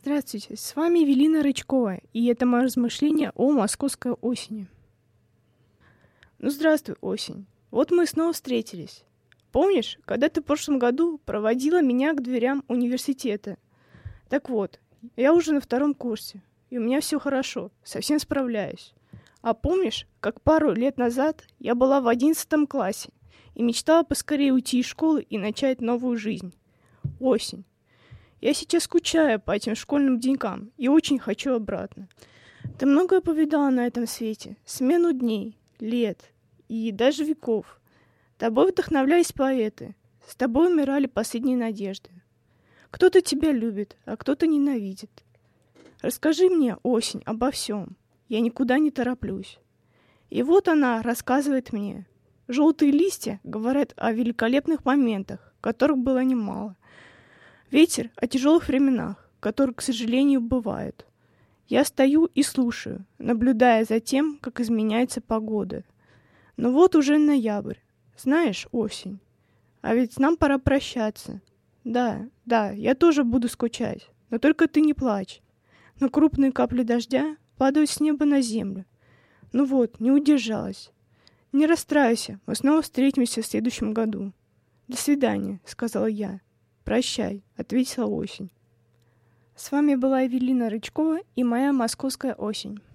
Здравствуйте, с вами Эвелина Рычкова, и это мое размышление о московской осени. Ну, здравствуй, осень. Вот мы снова встретились. Помнишь, когда ты в прошлом году проводила меня к дверям университета? Так вот, я уже на 2 курсе, и у меня все хорошо, совсем справляюсь. А помнишь, как пару лет назад я была в 11 классе и мечтала поскорее уйти из школы и начать новую жизнь? Осень. Я сейчас скучаю по этим школьным денькам и очень хочу обратно. Ты многое повидала на этом свете, смену дней, лет и даже веков. Тобой вдохновлялись поэты, с тобой умирали последние надежды. Кто-то тебя любит, а кто-то ненавидит. Расскажи мне, осень, обо всем. Я никуда не тороплюсь. И вот она рассказывает мне. Желтые листья говорят о великолепных моментах, которых было немало. Ветер о тяжелых временах, которые, к сожалению, бывают. Я стою и слушаю, наблюдая за тем, как изменяется погода. Но вот уже ноябрь. Знаешь, осень. А ведь нам пора прощаться. Да, я тоже буду скучать. Но только ты не плачь. Но крупные капли дождя падают с неба на землю. Ну вот, не удержалась. Не расстраивайся, мы снова встретимся в следующем году. До свидания, сказала я. «Прощай», — ответила осень. С вами была Эвелина Рычкова и моя московская осень.